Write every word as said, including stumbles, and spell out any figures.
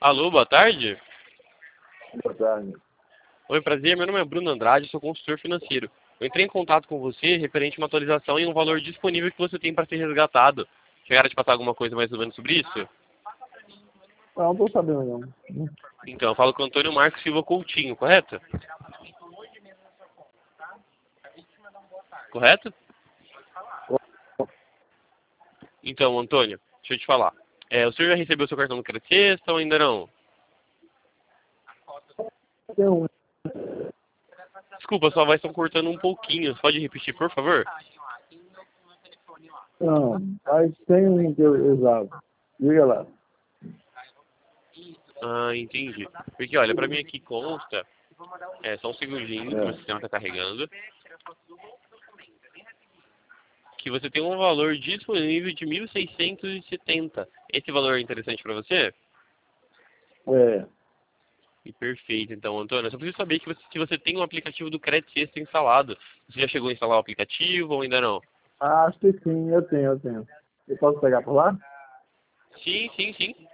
Alô, boa tarde. Boa tarde. Oi, prazer. Meu nome é Bruno Andrade, sou consultor financeiro. Eu entrei em contato com você referente a uma atualização e um valor disponível que você tem para ser resgatado. Chegaram a te passar alguma coisa mais ou menos sobre isso? Não, não tô sabendo não. Então, eu falo com o Antônio Marcos Silva Coutinho, correto? Correto? Então, Antônio, deixa eu te falar. É, o senhor já recebeu seu cartão do Crédito Sexta ou ainda não? Tem um. Desculpa, sua voz está cortando um pouquinho. Você pode repetir, por favor? Não, mas tem um que eu usava. Diga lá. Ah, entendi. Porque, olha, pra mim aqui consta... É, só um segundinho que o meu É. sistema está carregando. Que você tem um valor disponível de mil seiscentos e setenta. Esse valor é interessante para você? É. E perfeito, então, Antônio. Eu só preciso saber que você, se você tem um aplicativo do Crédito Sexta instalado. Você já chegou a instalar o aplicativo ou ainda não? Ah, acho que sim, eu tenho, eu tenho. Eu posso pegar por lá? Sim, sim, sim.